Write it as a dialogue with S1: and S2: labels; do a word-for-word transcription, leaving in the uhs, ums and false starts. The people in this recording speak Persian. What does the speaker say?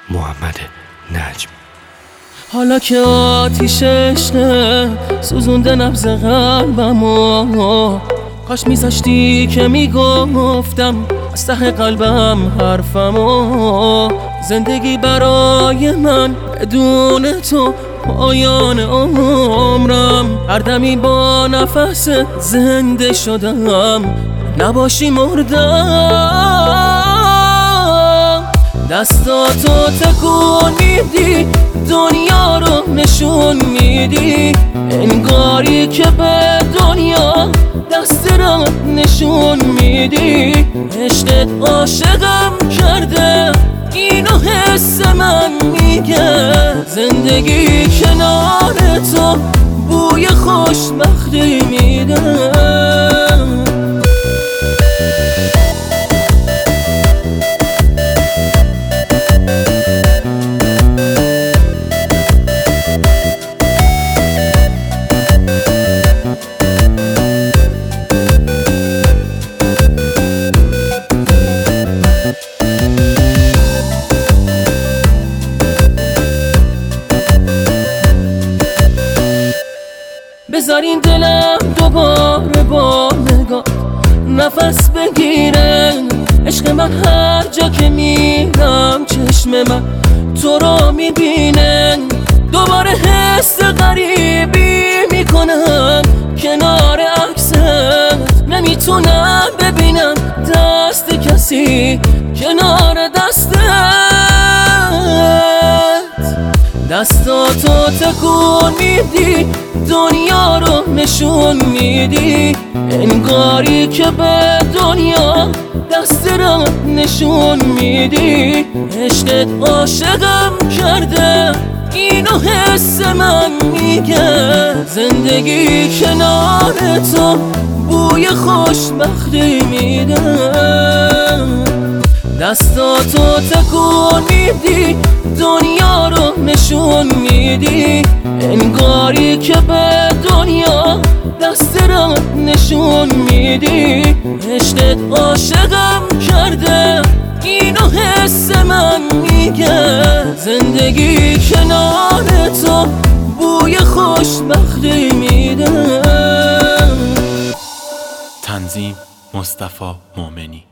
S1: محمد نجم.
S2: حالا که آتیش عشق سوزونده نبض قلبمو، کاش میذاشتی که میگفتم از ته قلبم حرفمو. زندگی برای من بدون تو پایان عمرم، هر دمی با نفس زنده شدم، نباشی مردم. دستاتو تکون میدی، دنیا رو نشون میدی، انگاری که به دنیا دست را نشون میدی. عشقت عاشقم کرده، اینو حس من میگه. زندگی کنار تو بوی خوشبختی میده. بذارین دلم دوباره با نگاه نفس بگیره. عشق من هر جا که میرم چشم من تو رو میبینه. دوباره حس غریبی میکنم کنار عکست، نمیتونم ببینم دست کسی کنار دستت. دستاتو تکون میدی، دنیا رو نشون میدی، انگاری که به دنیا دست را نشون میدی. عشقت عاشقم کرده، اینو حس من میگه. زندگی کنار تو بوی خوشبختی میده. دستاتو تکون میدی، دنیا رو نشون میدی، انگاری که به دنیا دست را نشون میدی. عشقت عاشقم کرده، اینو حس من میگه. زندگی کنار تو بوی خوشبختی میده.
S3: تنظیم مصطفی مومنی.